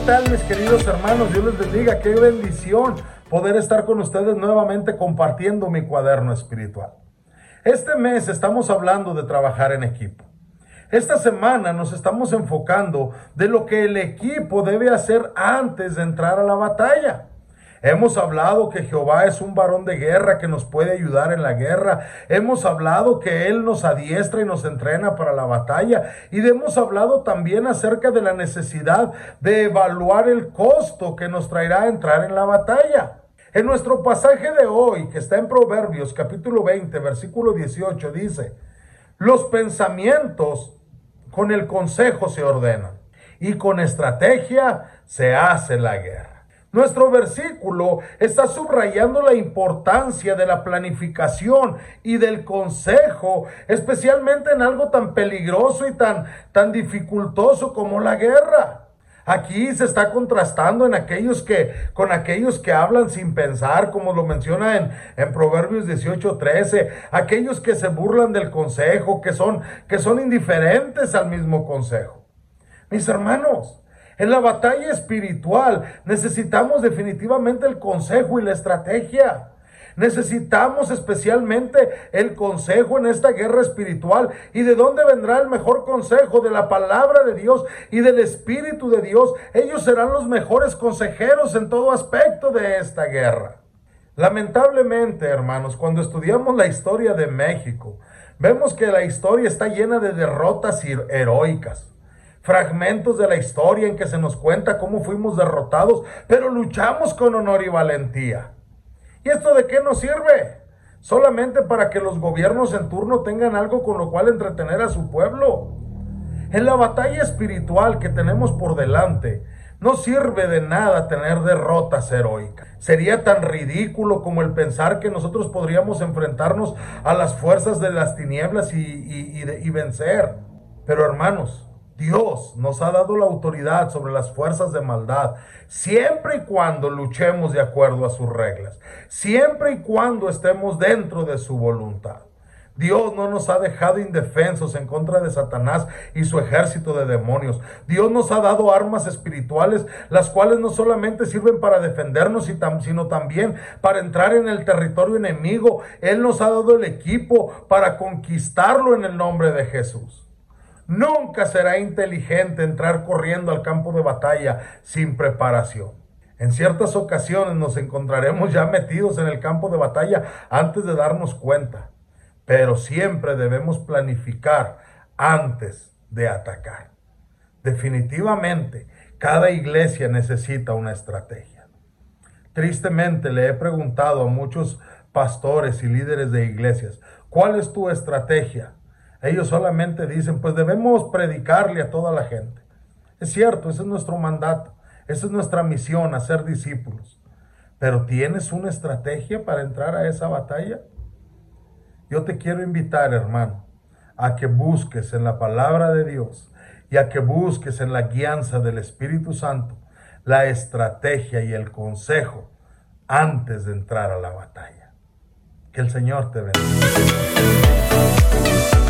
tal, mis queridos hermanos? Dios les bendiga. Qué bendición poder estar con ustedes nuevamente compartiendo mi cuaderno espiritual. Este mes estamos hablando de trabajar en equipo. Esta semana nos estamos enfocando de lo que el equipo debe hacer antes de entrar a la batalla. Hemos hablado que Jehová es un varón de guerra que nos puede ayudar en la guerra. Hemos hablado que Él nos adiestra y nos entrena para la batalla. Y hemos hablado también acerca de la necesidad de evaluar el costo que nos traerá entrar en la batalla. En nuestro pasaje de hoy, que está en Proverbios capítulo 20, versículo 18, dice: los pensamientos con el consejo se ordenan, y con estrategia se hace la guerra. Nuestro versículo está subrayando la importancia de la planificación y del consejo, especialmente en algo tan peligroso y tan dificultoso como la guerra. Aquí se está contrastando con aquellos que hablan sin pensar, como lo menciona en Proverbios 18:13, aquellos que se burlan del consejo, que son indiferentes al mismo consejo. Mis hermanos, en la batalla espiritual necesitamos definitivamente el consejo y la estrategia. Necesitamos especialmente el consejo en esta guerra espiritual. ¿Y de dónde vendrá el mejor consejo? De la palabra de Dios y del Espíritu de Dios. Ellos serán los mejores consejeros en todo aspecto de esta guerra. Lamentablemente, hermanos, cuando estudiamos la historia de México, vemos que la historia está llena de derrotas heroicas. Fragmentos de la historia en que se nos cuenta cómo fuimos derrotados, pero luchamos con honor y valentía. ¿Y esto de qué nos sirve? Solamente para que los gobiernos en turno tengan algo con lo cual entretener a su pueblo. En la batalla espiritual que tenemos por delante, no sirve de nada tener derrotas heroicas. Sería tan ridículo como el pensar que nosotros podríamos enfrentarnos a las fuerzas de las tinieblas y vencer. Pero hermanos, Dios nos ha dado la autoridad sobre las fuerzas de maldad, siempre y cuando luchemos de acuerdo a sus reglas, siempre y cuando estemos dentro de su voluntad. Dios no nos ha dejado indefensos en contra de Satanás y su ejército de demonios. Dios nos ha dado armas espirituales, las cuales no solamente sirven para defendernos, sino también para entrar en el territorio enemigo. Él nos ha dado el equipo para conquistarlo en el nombre de Jesús. Nunca será inteligente entrar corriendo al campo de batalla sin preparación. En ciertas ocasiones nos encontraremos ya metidos en el campo de batalla antes de darnos cuenta, pero siempre debemos planificar antes de atacar. Definitivamente, cada iglesia necesita una estrategia. Tristemente le he preguntado a muchos pastores y líderes de iglesias, ¿cuál es tu estrategia? Ellos solamente dicen, pues debemos predicarle a toda la gente. Es cierto, ese es nuestro mandato, esa es nuestra misión, hacer discípulos. Pero ¿tienes una estrategia para entrar a esa batalla? Yo te quiero invitar, hermano, a que busques en la palabra de Dios y a que busques en la guianza del Espíritu Santo la estrategia y el consejo antes de entrar a la batalla. Que el Señor te bendiga.